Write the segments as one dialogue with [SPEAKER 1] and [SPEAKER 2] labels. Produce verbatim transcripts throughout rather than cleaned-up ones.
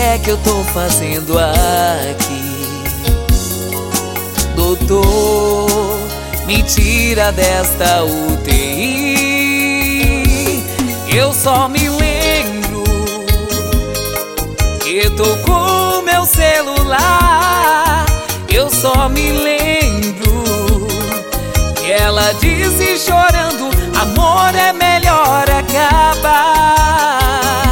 [SPEAKER 1] é que eu tô fazendo aqui? Doutor, me tira desta U T I. Eu só me lembro que tocou meu celular. Eu só me lembro que ela disse chorando: amor, é melhor acabar.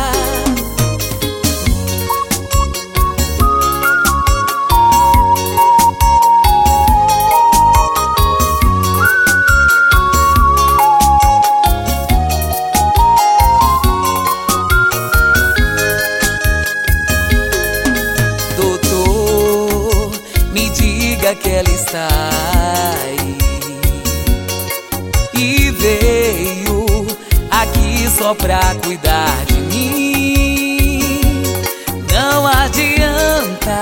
[SPEAKER 1] Doutor, me diga que ela está aí e veio aqui só pra cuidar de mim. Não adianta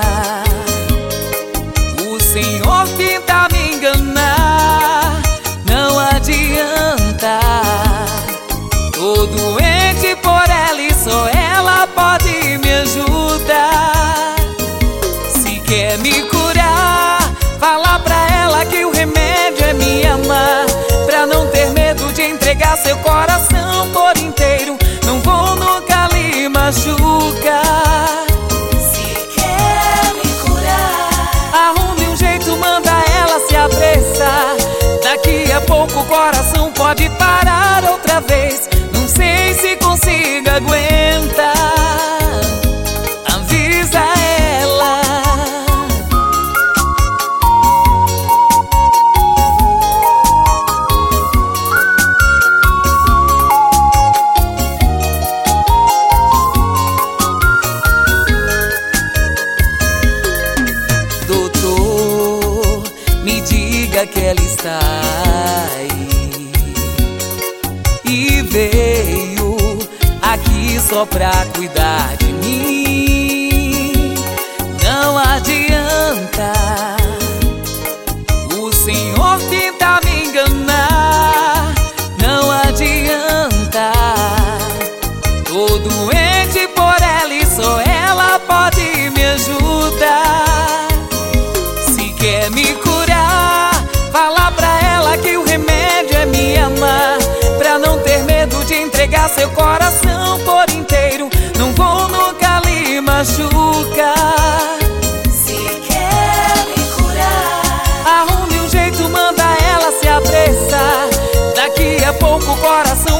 [SPEAKER 1] o Senhor tentar me enganar. Não adianta, tô doente por ela e só ela pode me ajudar. Se quer me curar, fala pra ela que o remédio é me amar. Pra não ter medo de entregar seu coração por inteiro, não vou nunca lhe machucar.
[SPEAKER 2] Se quer me curar,
[SPEAKER 1] arrume um jeito, manda ela se apressar. Daqui a pouco o coração pode parar outra vez. Não sei se consiga aguentar. Avisa ela. Doutor, me diga que ela está aí e veio aqui só pra cuidar de mim. Não adianta o Senhor tentar me enganar. Não adianta, tô doente por ela e só ela pode me ajudar. Se quer me curar, fala pra ela que o remédio é me amar. Pra não ter medo de entregar seu coração por inteiro, não vou nunca lhe machucar.
[SPEAKER 2] se quer me curar,
[SPEAKER 1] Arrume um jeito, manda ela se apressar. Daqui a pouco o coração